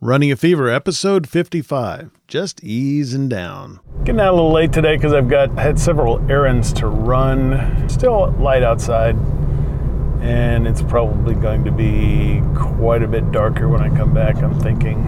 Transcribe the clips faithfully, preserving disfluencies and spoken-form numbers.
Running a Fever, episode fifty-five, just easing down. Getting out a little late today because I've got had several errands to run. Still light outside, and it's probably going to be quite a bit darker when I come back, I'm thinking.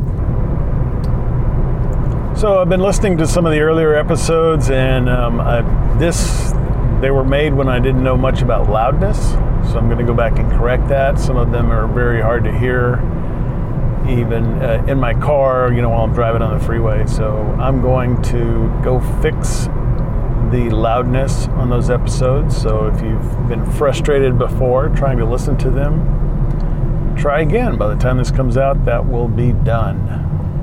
So I've been listening to some of the earlier episodes, and um, I, this they were made when I didn't know much about loudness, so I'm going to go back and correct that. Some of them are very hard to hear, even uh, in my car, you know, while I'm driving on the freeway. So I'm going to go fix the loudness on those episodes. So if you've been frustrated before trying to listen to them, try again. By the time this comes out, that will be done.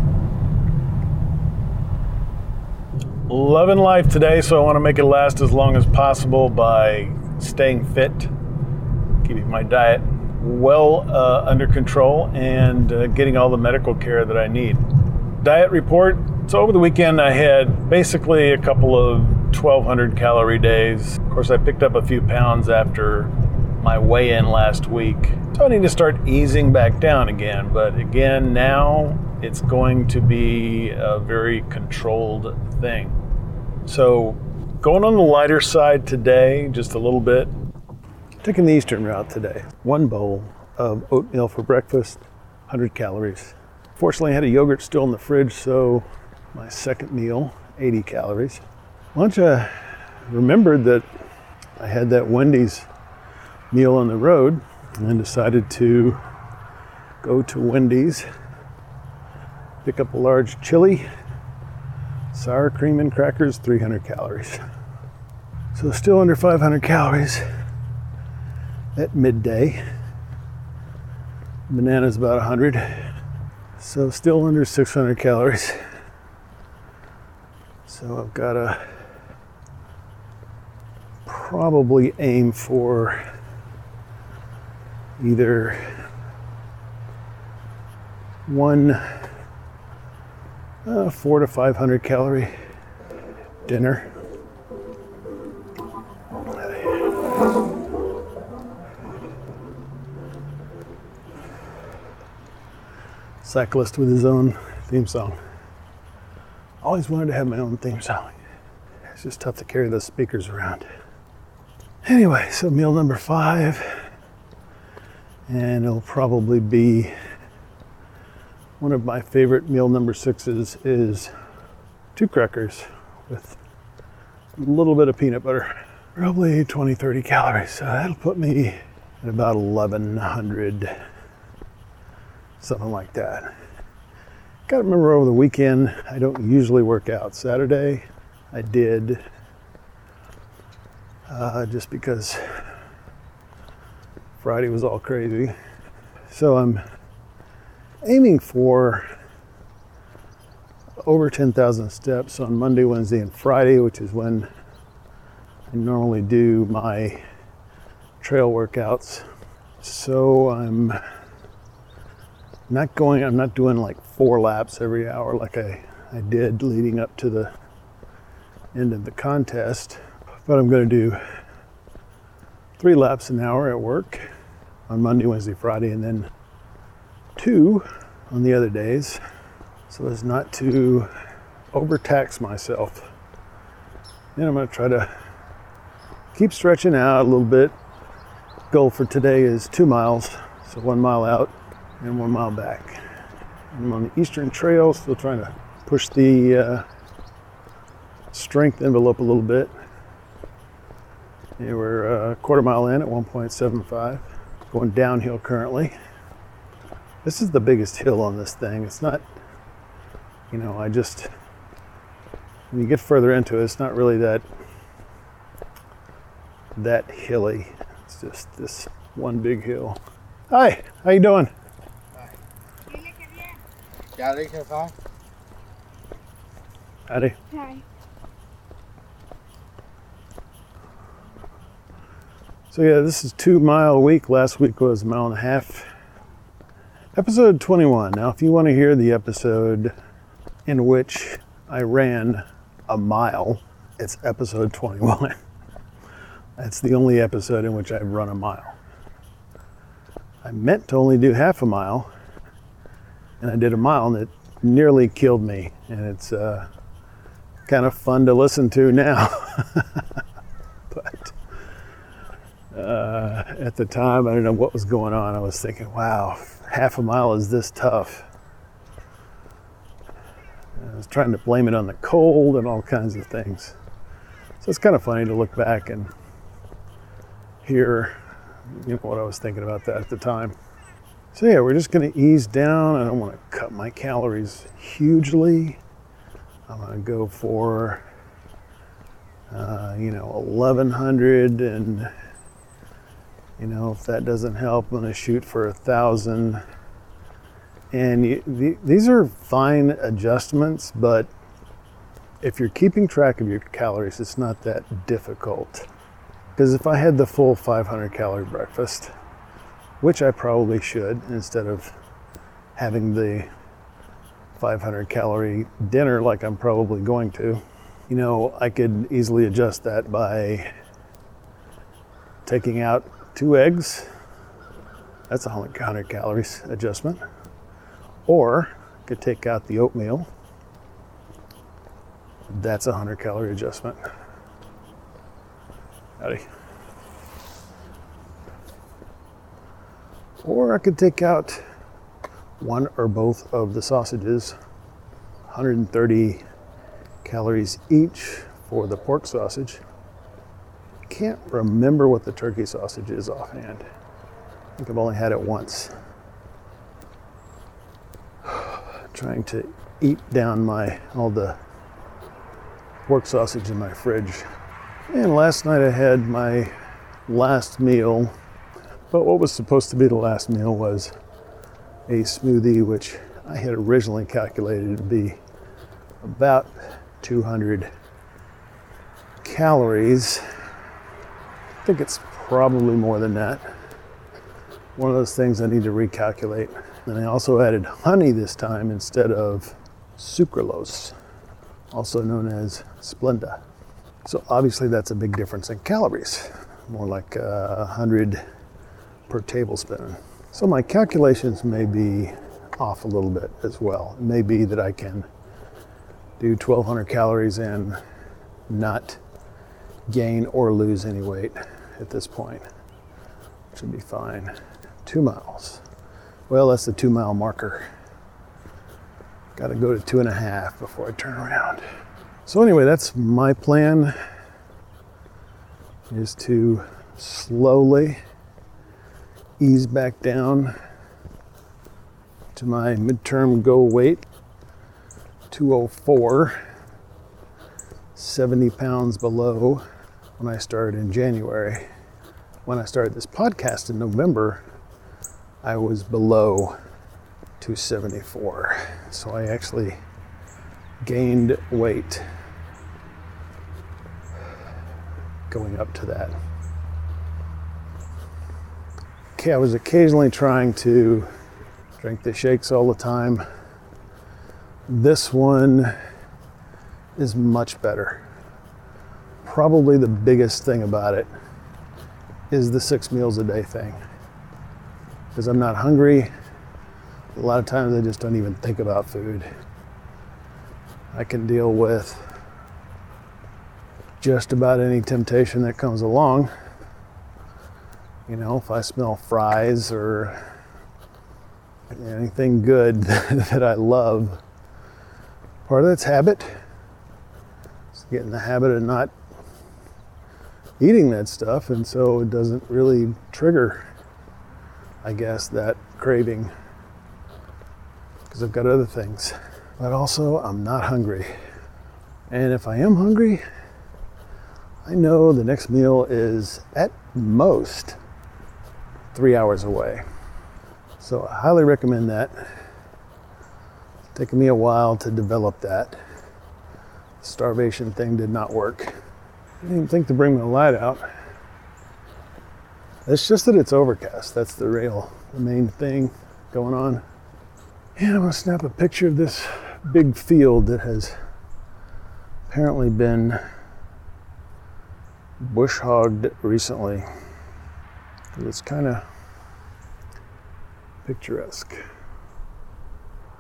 Loving life today, so I want to make it last as long as possible by staying fit, keeping my diet well uh, under control, and uh, getting all the medical care that I need. Diet report. So over the weekend I had basically a couple of twelve hundred calorie days. Of course, I picked up a few pounds after my weigh-in last week. So I need to start easing back down again. But again, now it's going to be a very controlled thing. So going on the lighter side today, just a little bit. Taking the eastern route today. One bowl of oatmeal for breakfast, one hundred calories. Fortunately, I had a yogurt still in the fridge, so my second meal, eighty calories. Lunch, I remembered that I had that Wendy's meal on the road, and decided to go to Wendy's, pick up a large chili, sour cream and crackers, three hundred calories. So still under five hundred calories. At midday. Bananas about one hundred, so still under six hundred calories. So I've got to probably aim for either one uh, four to five hundred calorie dinner. Cyclist with his own theme song. Always wanted to have my own theme song. It's just tough to carry those speakers around. Anyway, so meal number five, and it'll probably be one of my favorite meal number sixes is two crackers with a little bit of peanut butter. Probably twenty, thirty calories, so that'll put me at about eleven hundred. Something like that. Gotta remember over the weekend, I don't usually work out. Saturday, I did, uh, just because Friday was all crazy. So I'm aiming for over ten thousand steps on Monday, Wednesday, and Friday, which is when I normally do my trail workouts. So I'm Not going, I'm not doing like four laps every hour like I, I did leading up to the end of the contest, but I'm going to do three laps an hour at work on Monday, Wednesday, Friday, and then two on the other days, so as not to overtax myself. Then I'm going to try to keep stretching out a little bit. Goal for today is two miles, so one mile out and one mile back. I'm on the eastern trail, still trying to push the uh, strength envelope a little bit. Yeah, we're a quarter mile in at one point seven five, going downhill currently. This is the biggest hill on this thing. It's not, you know, I just, when you get further into it, it's not really that, that hilly. It's just this one big hill. Hi, how you doing? Howdy. Hi. So yeah, this is two mile a week. Last week was a mile and a half. Episode twenty-one. Now, if you want to hear the episode in which I ran a mile, it's episode twenty-one. That's the only episode in which I've run a mile. I meant to only do half a mile, and I did a mile, and it nearly killed me. And it's uh, kind of fun to listen to now. But uh, at the time, I don't know what was going on. I was thinking, wow, half a mile is this tough. I was trying to blame it on the cold and all kinds of things. So it's kind of funny to look back and hear, you know, what I was thinking about that at the time. So yeah, we're just going to ease down. I don't want to cut my calories hugely. I'm going to go for, uh, you know, eleven hundred, and, you know, if that doesn't help, I'm going to shoot for a thousand. And you, the, these are fine adjustments, but if you're keeping track of your calories, it's not that difficult. Because if I had the full five hundred calorie breakfast, which I probably should, instead of having the five hundred calorie dinner like I'm probably going to, you know, I could easily adjust that by taking out two eggs. That's a one hundred calories adjustment. Or I could take out the oatmeal. That's a one hundred calorie adjustment. Howdy. Or I could take out one or both of the sausages, one hundred thirty calories each for the pork sausage. Can't remember what the turkey sausage is offhand. I think I've only had it once. Trying to eat down my all the pork sausage in my fridge. And last night I had my last meal, but what was supposed to be the last meal was a smoothie, which I had originally calculated to be about two hundred calories. I think it's probably more than that. One of those things I need to recalculate. And I also added honey this time instead of sucralose, also known as Splenda. So obviously that's a big difference in calories, more like uh, one hundred per tablespoon. So my calculations may be off a little bit as well. It may be that I can do twelve hundred calories and not gain or lose any weight at this point. Should be fine. Two miles. Well, that's the two mile marker. Got to go to two and a half before I turn around. So anyway, that's my plan, is to slowly ease back down to my midterm goal weight, two oh four, seventy pounds below when I started in January. When I started this podcast in November, I was below two seventy-four. So I actually gained weight going up to that. Okay, I was occasionally trying to drink the shakes all the time. This one is much better. Probably the biggest thing about it is the six meals a day thing. Because I'm not hungry. A lot of times I just don't even think about food. I can deal with just about any temptation that comes along. You know, if I smell fries or anything good that I love, part of that's habit. It's get in the habit of not eating that stuff, and so it doesn't really trigger, I guess, that craving, because I've got other things. But also, I'm not hungry. And if I am hungry, I know the next meal is at most three hours away. So I highly recommend that. It's taken me a while to develop that. The starvation thing did not work. I didn't even think to bring my light out. It's just that it's overcast. That's the real, the main thing going on. And I'm gonna snap a picture of this big field that has apparently been bush hogged recently. It's kind of picturesque.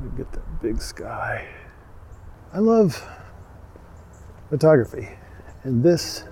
Let me get that big sky. I love photography, and this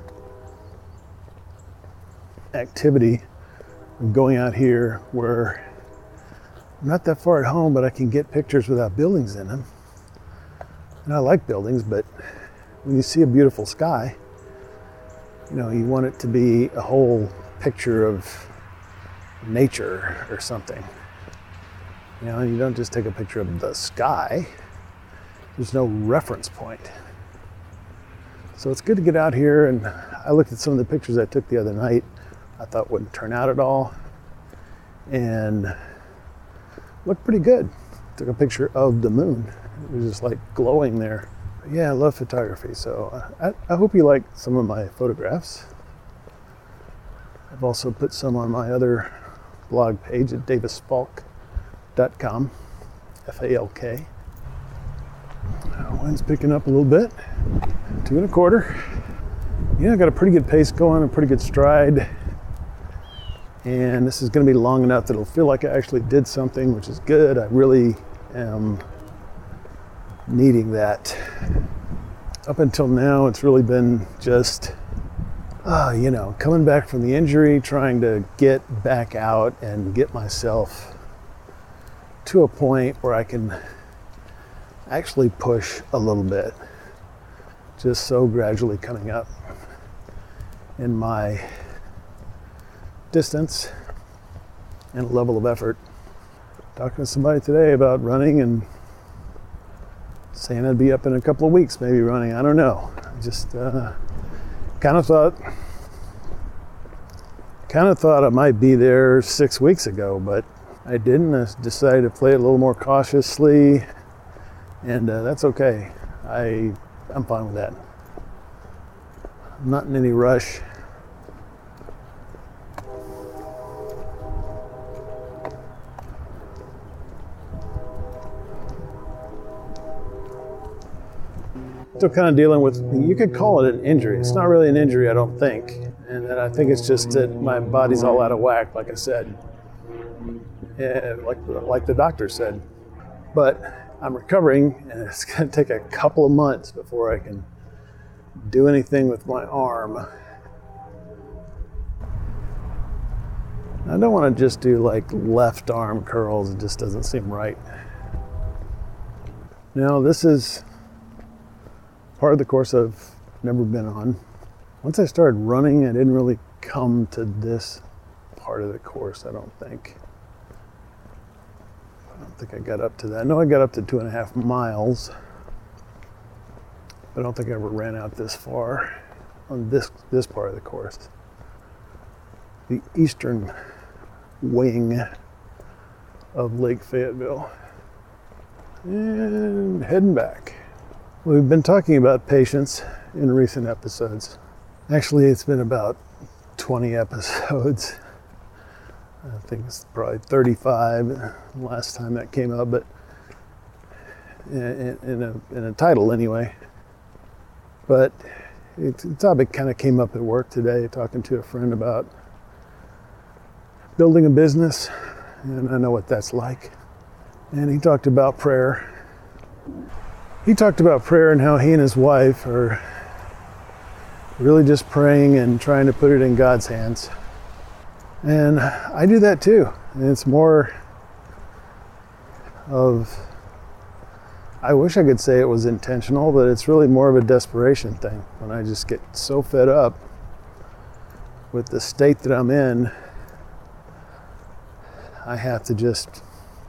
activity of going out here where I'm not that far at home, but I can get pictures without buildings in them. And I like buildings, but when you see a beautiful sky, you know, you want it to be a whole picture of nature or something. You know, you don't just take a picture of the sky. There's no reference point. So it's good to get out here, and I looked at some of the pictures I took the other night. I thought wouldn't turn out at all, and looked pretty good. Took a picture of the moon. It was just like glowing there. But yeah, I love photography, so I, I hope you like some of my photographs. I've also put some on my other blog page at davis falk dot com, F A L K. Wind's picking up a little bit, two and a quarter. Yeah, I got a pretty good pace going, a pretty good stride. And this is going to be long enough that it'll feel like I actually did something, which is good. I really am needing that. Up until now, it's really been just, uh, you know, coming back from the injury, trying to get back out and get myself to a point where I can actually push a little bit. Just so gradually coming up in my distance and level of effort. Talking to somebody today about running and saying I'd be up in a couple of weeks, maybe running. I don't know. I just uh, kind of thought, kind of thought I might be there six weeks ago, but I didn't. I decided to play it a little more cautiously, and uh, that's okay. I, I'm fine with that. I'm not in any rush. Still kind of dealing with, you could call it an injury. It's not really an injury, I don't think. And that I think it's just that my body's all out of whack, like I said. Yeah, like, like the doctor said. But I'm recovering, and it's going to take a couple of months before I can do anything with my arm. I don't want to just do like left arm curls. It just doesn't seem right. Now, this is part of the course I've never been on. Once I started running, I didn't really come to this part of the course, I don't think. I don't think I got up to that. I know I got up to two and a half miles, but I don't think I ever ran out this far on this, this part of the course. The eastern wing of Lake Fayetteville. And heading back. We've been talking about patience in recent episodes. Actually, it's been about twenty episodes. I think it's probably thirty-five last time that came up, but in, in, a, in a title anyway. But it, the topic kind of came up at work today, talking to a friend about building a business, and I know what that's like. And he talked about prayer. He talked about prayer and how he and his wife are really just praying and trying to put it in God's hands. And I do that too. And it's more of, I wish I could say it was intentional, but it's really more of a desperation thing. When I just get so fed up with the state that I'm in, I have to just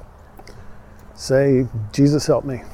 say, Jesus, help me.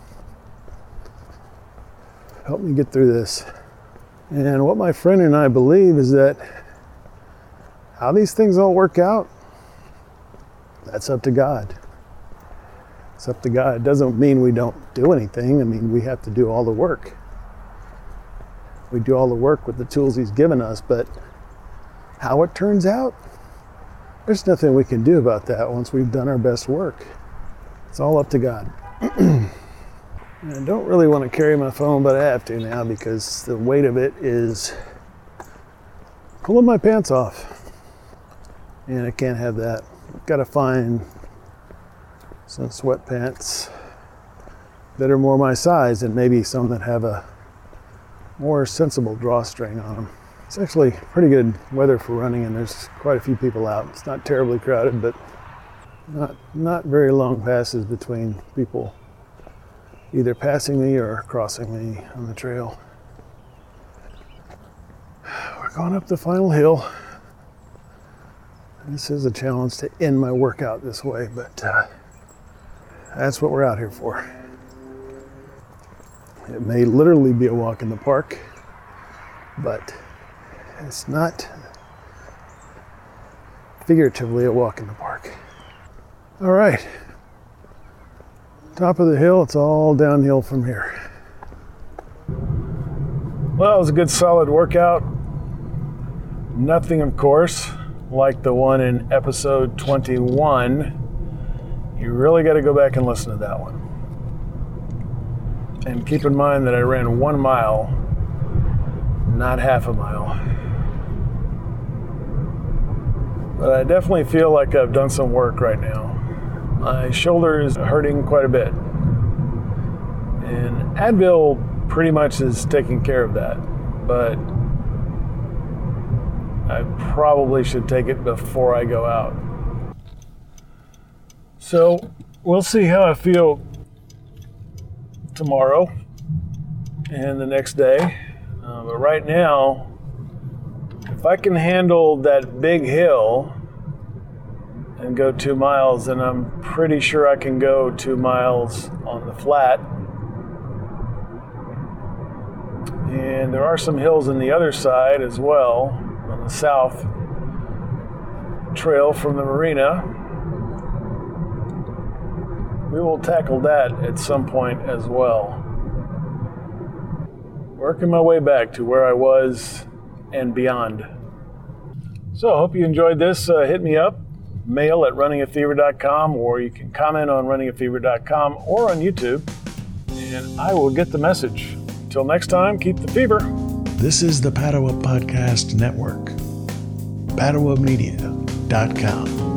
Help me get through this. And what my friend and I believe is that how these things all work out, that's up to God. It's up to God. It doesn't mean we don't do anything. I mean, we have to do all the work. We do all the work with the tools He's given us, but how it turns out, there's nothing we can do about that once we've done our best work. It's all up to God. I don't really want to carry my phone, but I have to now because the weight of it is pulling my pants off. And I can't have that. I've got to find some sweatpants that are more my size and maybe some that have a more sensible drawstring on them. It's actually pretty good weather for running, and there's quite a few people out. It's not terribly crowded, but not not very long passes between people either passing me or crossing me on the trail. We're going up the final hill. This is a challenge to end my workout this way, but uh, that's what we're out here for. It may literally be a walk in the park, but it's not figuratively a walk in the park. All right, top of the hill, it's all downhill from here. Well, it was a good solid workout. Nothing, of course, like the one in episode twenty-one. You really got to go back and listen to that one. And keep in mind that I ran one mile, not half a mile. But I definitely feel like I've done some work right now. My shoulder is hurting quite a bit. And Advil pretty much is taking care of that. But I probably should take it before I go out. So we'll see how I feel tomorrow and the next day. Uh, but right now, if I can handle that big hill and go two miles, then I'm pretty sure I can go two miles on the flat. And there are some hills on the other side as well, on the south trail from the marina. We will tackle that at some point as well. Working my way back to where I was and beyond. So I hope you enjoyed this. Uh, hit me up, mail at running a fever dot com, or you can comment on running a fever dot com or on YouTube, and I will get the message. Until next time, keep the fever. This is the Paddle Up Podcast Network. paddle up media dot com